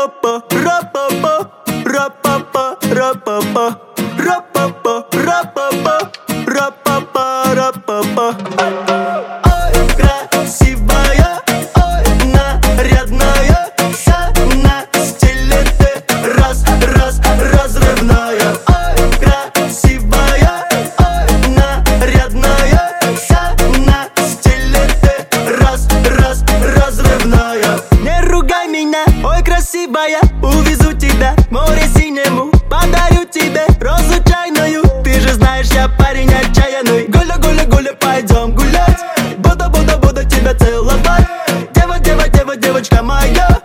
Ра-па-па, ра-па-па, ра-па-па, ра-па-па, ра-па-па, ра-па-па, ра-па-па, ра-па-па. Ой, красивая, ой, нарядная, вся на стиле ты разрывная. Ой, красивая, ой, нарядная, вся на стиле ты разрывная. Не ругай меня, ой, красивая, увезу тебя к морю синему, подарю тебе розу чайную. Ты же знаешь, я парень отчаянный. Гуля, гуля, гуля, пойдем гулять. Буду тебя целовать. Девочка моя,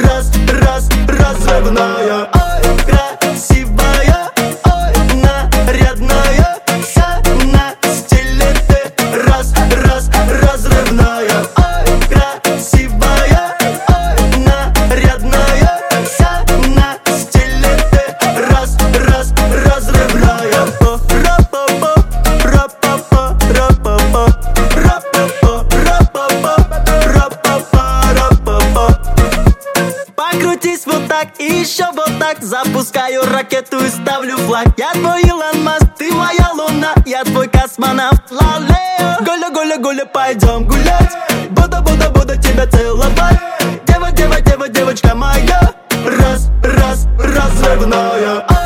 разрывная. Ой, красивая, ой, нарядная, вся на стиле ты разрывная. Ой, красивая, ой, нарядная, вся на стиле ты разрывная. Ра-па-па, ра-па-па, ра-па-па, ра-па-па, ра-па-па, ра-па-па. Покрутись вот так и еще вот так. Запускаю ракету и ставлю флаг. Я твой Илон Маск, ты моя луна. Я твой космонавт, лалео. Гуля, гуля, гуля, пойдем гулять. Буду тебя целовать. Девочка моя, разрывная.